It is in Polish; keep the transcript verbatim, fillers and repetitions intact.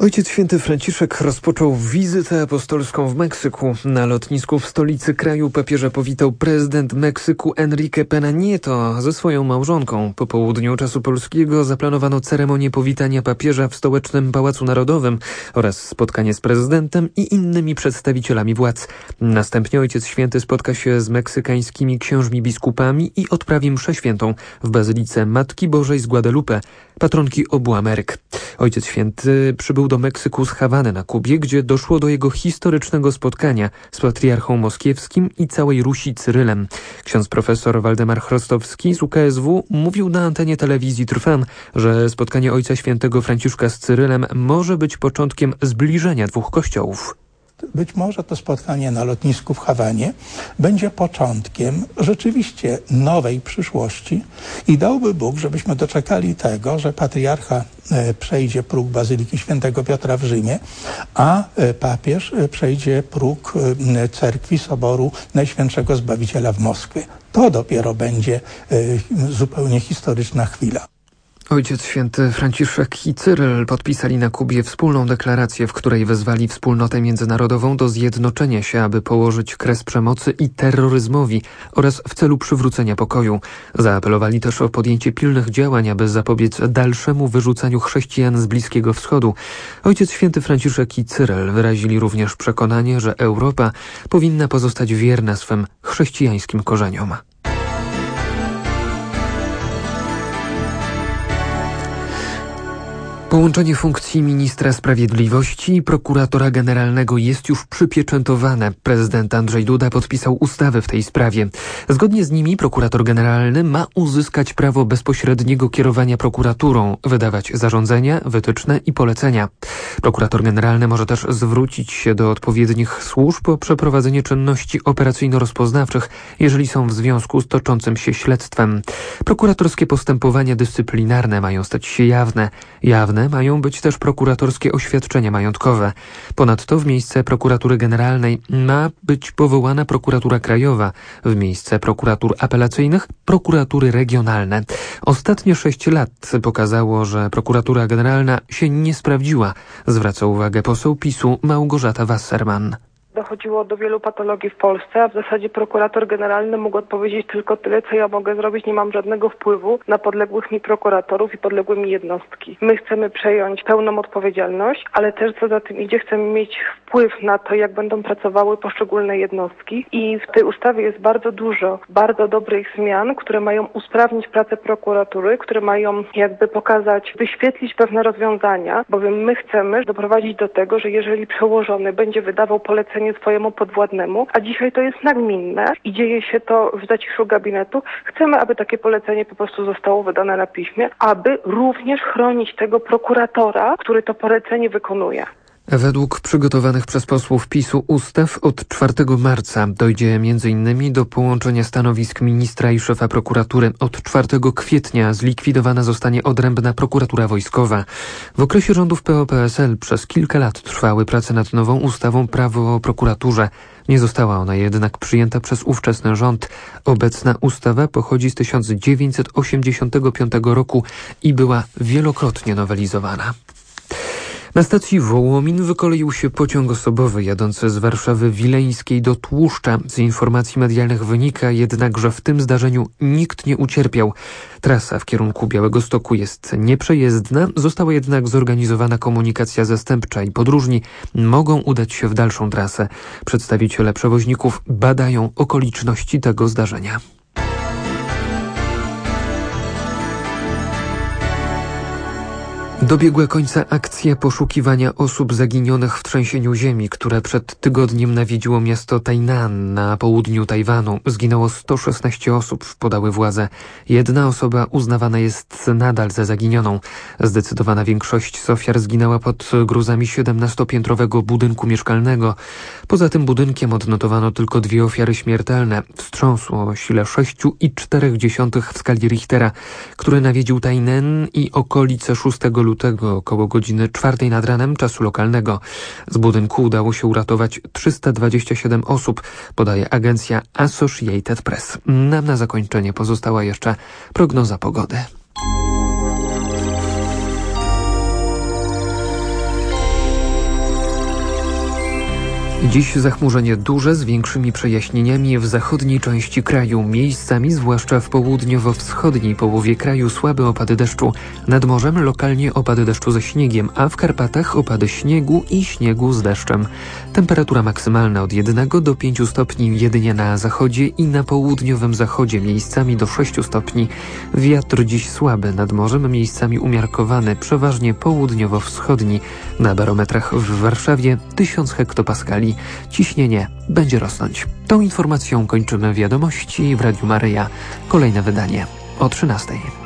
Ojciec Święty Franciszek rozpoczął wizytę apostolską w Meksyku. Na lotnisku w stolicy kraju papieża powitał prezydent Meksyku Enrique Peña Nieto ze swoją małżonką. Po południu czasu polskiego zaplanowano ceremonię powitania papieża w stołecznym Pałacu Narodowym oraz spotkanie z prezydentem i innymi przedstawicielami władz. Następnie Ojciec Święty spotka się z meksykańskimi księżmi biskupami i odprawi mszę świętą w Bazylice Matki Bożej z Guadalupe, patronki obu Ameryk. Ojciec Święty przybył do Meksyku z Hawany na Kubie, gdzie doszło do jego historycznego spotkania z patriarchą moskiewskim i całej Rusi Cyrylem. Ksiądz profesor Waldemar Chrostowski z U K S W mówił na antenie telewizji Trwam, że spotkanie Ojca Świętego Franciszka z Cyrylem może być początkiem zbliżenia dwóch kościołów. Być może to spotkanie na lotnisku w Hawanie będzie początkiem rzeczywiście nowej przyszłości i dałby Bóg, żebyśmy doczekali tego, że patriarcha przejdzie próg Bazyliki Świętego Piotra w Rzymie, a papież przejdzie próg cerkwi Soboru Najświętszego Zbawiciela w Moskwie. To dopiero będzie zupełnie historyczna chwila. Ojciec Święty Franciszek i Cyryl podpisali na Kubie wspólną deklarację, w której wezwali wspólnotę międzynarodową do zjednoczenia się, aby położyć kres przemocy i terroryzmowi oraz w celu przywrócenia pokoju. Zaapelowali też o podjęcie pilnych działań, aby zapobiec dalszemu wyrzucaniu chrześcijan z Bliskiego Wschodu. Ojciec Święty Franciszek i Cyryl wyrazili również przekonanie, że Europa powinna pozostać wierna swym chrześcijańskim korzeniom. Połączenie funkcji ministra sprawiedliwości i prokuratora generalnego jest już przypieczętowane. Prezydent Andrzej Duda podpisał ustawy w tej sprawie. Zgodnie z nimi prokurator generalny ma uzyskać prawo bezpośredniego kierowania prokuraturą, wydawać zarządzenia, wytyczne i polecenia. Prokurator generalny może też zwrócić się do odpowiednich służb o przeprowadzenie czynności operacyjno-rozpoznawczych, jeżeli są w związku z toczącym się śledztwem. Prokuratorskie postępowania dyscyplinarne mają stać się jawne. Jawne mają być też prokuratorskie oświadczenia majątkowe. Ponadto w miejsce prokuratury generalnej ma być powołana prokuratura krajowa, w miejsce prokuratur apelacyjnych prokuratury regionalne. Ostatnie sześć lat pokazało, że prokuratura generalna się nie sprawdziła, zwraca uwagę poseł PiSu Małgorzata Wasserman. Dochodziło do wielu patologii w Polsce, a w zasadzie prokurator generalny mógł odpowiedzieć tylko tyle, co ja mogę zrobić. Nie mam żadnego wpływu na podległych mi prokuratorów i podległe mi jednostki. My chcemy przejąć pełną odpowiedzialność, ale też co za tym idzie, chcemy mieć wpływ na to, jak będą pracowały poszczególne jednostki. I w tej ustawie jest bardzo dużo bardzo dobrych zmian, które mają usprawnić pracę prokuratury, które mają jakby pokazać, wyświetlić pewne rozwiązania, bowiem my chcemy doprowadzić do tego, że jeżeli przełożony będzie wydawał polecenie swojemu podwładnemu, a dzisiaj to jest nagminne i dzieje się to w zaciszu gabinetu, chcemy, aby takie polecenie po prostu zostało wydane na piśmie, aby również chronić tego prokuratora, który to polecenie wykonuje. Według przygotowanych przez posłów PiSu ustaw od czwartego marca dojdzie między innymi do połączenia stanowisk ministra i szefa prokuratury. Od czwartego kwietnia zlikwidowana zostanie odrębna prokuratura wojskowa. W okresie rządów P O P S L przez kilka lat trwały prace nad nową ustawą Prawo o prokuraturze. Nie została ona jednak przyjęta przez ówczesny rząd. Obecna ustawa pochodzi z tysiąc dziewięćset osiemdziesiątego piątego roku i była wielokrotnie nowelizowana. Na stacji Wołomin wykoleił się pociąg osobowy jadący z Warszawy Wileńskiej do Tłuszcza. Z informacji medialnych wynika jednak, że w tym zdarzeniu nikt nie ucierpiał. Trasa w kierunku Białegostoku jest nieprzejezdna, została jednak zorganizowana komunikacja zastępcza i podróżni mogą udać się w dalszą trasę. Przedstawiciele przewoźników badają okoliczności tego zdarzenia. Dobiegła końca akcja poszukiwania osób zaginionych w trzęsieniu ziemi, które przed tygodniem nawiedziło miasto Tainan na południu Tajwanu. Zginęło sto szesnaście osób, podały władze. Jedna osoba uznawana jest nadal za zaginioną. Zdecydowana większość z ofiar zginęła pod gruzami siedemnastopiętrowego budynku mieszkalnego. Poza tym budynkiem odnotowano tylko dwie ofiary śmiertelne. Wstrząsu o sile sześć i cztery dziesiąte w skali Richtera, który nawiedził Tainan i okolice szóstego lutego około godziny czwartej nad ranem czasu lokalnego. Z budynku udało się uratować trzysta dwadzieścia siedem osób, podaje agencja Associated Press. Nam na zakończenie pozostała jeszcze prognoza pogody. Dziś zachmurzenie duże z większymi przejaśnieniami w zachodniej części kraju. Miejscami, zwłaszcza w południowo-wschodniej połowie kraju, słabe opady deszczu. Nad morzem lokalnie opady deszczu ze śniegiem, a w Karpatach opady śniegu i śniegu z deszczem. Temperatura maksymalna od jednego do pięciu stopni jedynie na zachodzie i na południowym zachodzie, miejscami do sześciu stopni. Wiatr dziś słaby, nad morzem miejscami umiarkowany, przeważnie południowo-wschodni. Na barometrach w Warszawie tysiąc hektopaskali. Ciśnienie będzie rosnąć. Tą informacją kończymy wiadomości w Radiu Maryja. Kolejne wydanie o trzynastej.